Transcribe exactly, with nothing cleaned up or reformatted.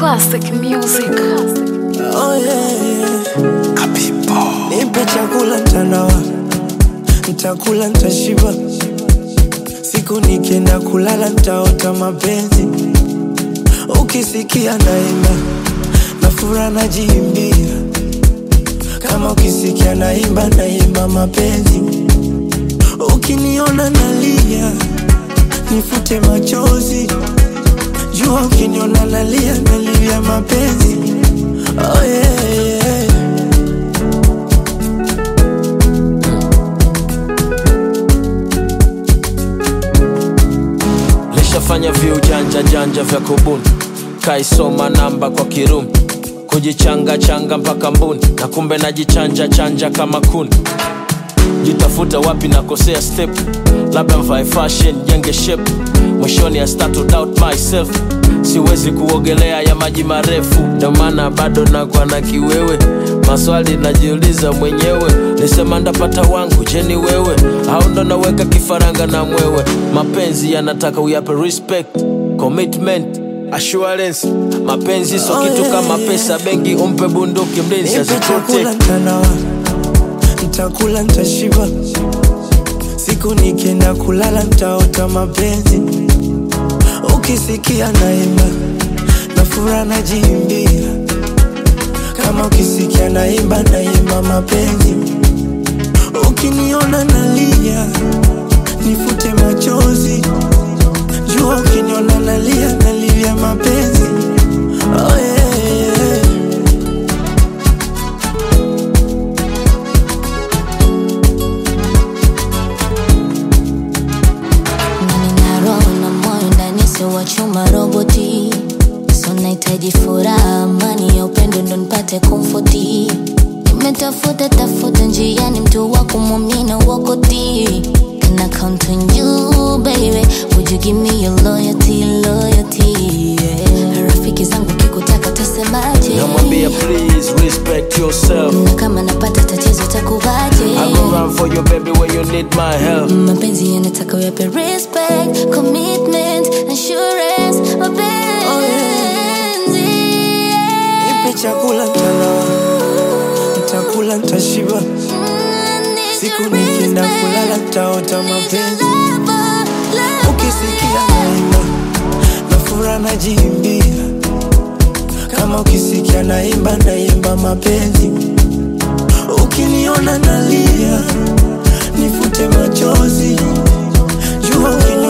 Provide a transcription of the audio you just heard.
Classic music. Oh yeah, yeah. Kapipo. Nipe chakula mtanawa, nitakula nitashiba. Siku nikienda kulala nitaota mapenzi. Ukisikia naimba, na furaha najiimbia. Kama ukisikia naimba, naimba mapenzi. Ukiniona nalia, nifute machozi. Jua ukiniona nalia, nalia mapenzi. Oh yeah, yeah. Lishafanya vyu janja janja vya kubuni, kaisoma namba kwa kirumi, kujichanga changa mpaka mbuni, na kumbe najichanja chanja kama kuni. Jitafuta wapi nakosea step, labda mvae fashion jenge shape. Mwishoni I start to doubt myself, siwezi kuogelea ya maji marefu. Ndio maana bado nakuwa na kiwewe, maswali najiuliza mwenyewe. Nisema ndapata wangu, je ni wewe? Au ndo naweka kifaranga na mwewe? Mapenzi yanataka uyape respect, commitment, assurance. Mapenzi so kitu kama pesa bengi, umpe bunduki mlinzi asikote. Nitakula nitashiba. Siku nikienda kulala nitaota mapenzi. Ukisikia naimba, na furaha najiimbia. Kama ukisikia naimba, naimba mapenzi. Ukiniona nalia, nifute machozi. Jua ukiniona nalia, nalia mapenzi. Oh yeah, yeah. wa chuma roboti. So nahitaji furaha, amani ya upendo ndo nipate comforti. Nimetafuta tafuta njiani mtu wa kumwamini wakoti. Can I count on you baby? Would you give me your loyalty, loyalty, yeah. Rafiki zangu kikutaka tasemaje? Namwambia please respect yourself. Na kama napata tatizo takuvaje? I go run for you baby when you need my help. Mapenzi yanataka uyape respect, commitment, assurance. Mapenzi oh, yeah. Nipe chakula mtanawa, nitakula nitashiba. Siku nikienda kulala nitaota mapenzi. Ukisikia naimba, na furaha najiimbia. Kama ukisikia naimba, naimba mapenzi. Ukiniona nalia, nifute machozi. Jua ukiniona